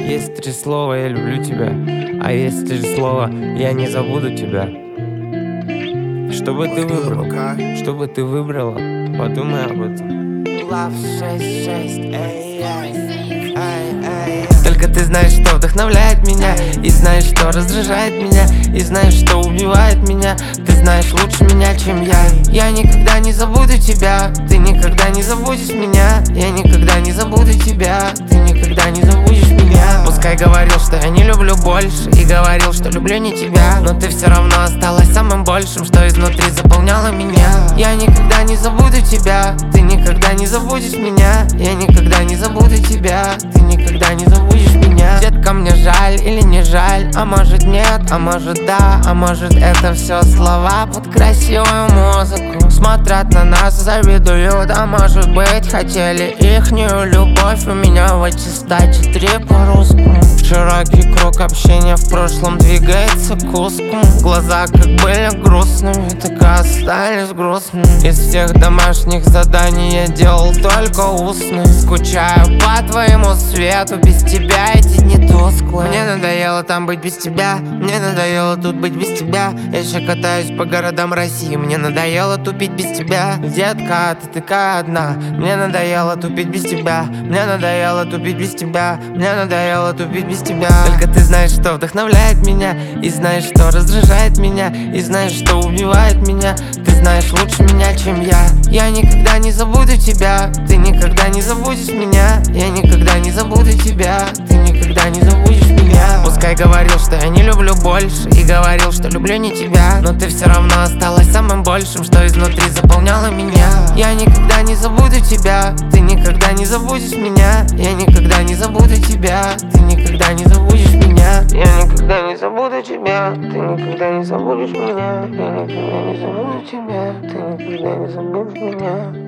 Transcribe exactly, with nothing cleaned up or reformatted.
Есть три слова «я люблю тебя», а есть три слова «я не забуду тебя». Что бы ты выбрал? Что бы ты выбрала? Подумай об этом. Love шесть шесть, эй, эй, эй, эй. Только ты знаешь, что вдохновляет меня, и знаешь, что раздражает меня, и знаешь, что убивает меня. Ты знаешь лучше меня, чем я. Я никогда не забуду тебя, ты никогда не забудешь меня. Я никогда не забуду тебя, ты никогда не забудешь меня. Пускай говорил, что я не люблю больше, и говорил, что люблю не тебя, но ты все равно осталась самым большим, что изнутри заполняло меня. Я никогда не забуду тебя, ты никогда не забудешь меня. Я никогда не забуду тебя, ты никогда не забудешь меня. Детка, мне жаль или не жаль, а может нет, а может да, а может это все слова под красивую музыку. Смотрят на нас, завидуют, а может быть хотели ихнюю любовь. У меня в эти стати три по-русски. Широкий круг общения в прошлом двигается к узкому. Глаза как были грустными, так и остались грустными. Из всех домашних заданий я делал только устные. Скучаю по твоему свету, без тебя эти дни тусклые. Мне надоело там быть без тебя, мне надоело тут быть без тебя. Я еще катаюсь по городам России, мне надоело тупить без тебя. Детка, ты такая одна, мне надоело тупить без тебя. Мне надоело тупить без тебя, мне надоело тупить без тебя. Только ты знаешь, что вдохновляет меня, и знаешь, что раздражает меня, и знаешь, что убивает меня. Ты знаешь лучше меня, чем я. Я никогда не забуду тебя, ты никогда не забудешь меня. Я никогда не забуду тебя, ты никогда не забудешь меня. Пускай говорил, что я не люблю больше, и говорил, что люблю не тебя, но ты все равно осталась самым большим, что изнутри заполняло меня. Я никогда не забуду тебя, ты никогда не забудешь меня. Я никогда не забуду тебя, ты никогда не забудешь меня. Я никогда не забуду тебя, ты никогда не забудешь меня. Я никогда не забуду тебя, ты никогда не забудешь меня.